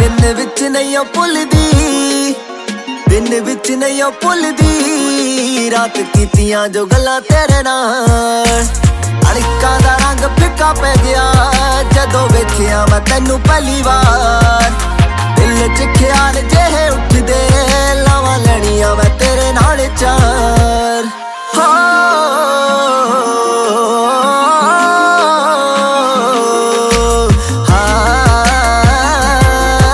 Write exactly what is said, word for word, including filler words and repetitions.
ਦਿਨ ਵਿੱਚ ਨਹੀਂ ਉਹ ਭੁੱਲਦੀ, ਦਿਨ ਵਿੱਚ ਨਹੀਂ ਉਹ ਭੁੱਲਦੀ, ਰਾਤ ਕੀਤੀਆਂ ਜੋ ਗੱਲਾਂ ਤੇਰੇ ਨਾਲ। ਅੜਕਾਂ ਦਾ ਰੰਗ ਫਿੱਕਾ ਪੈ ਗਿਆ ਜਦੋਂ ਵੇਖਿਆ ਮੈਂ ਤੈਨੂੰ ਪਹਿਲੀ ਵਾਰ।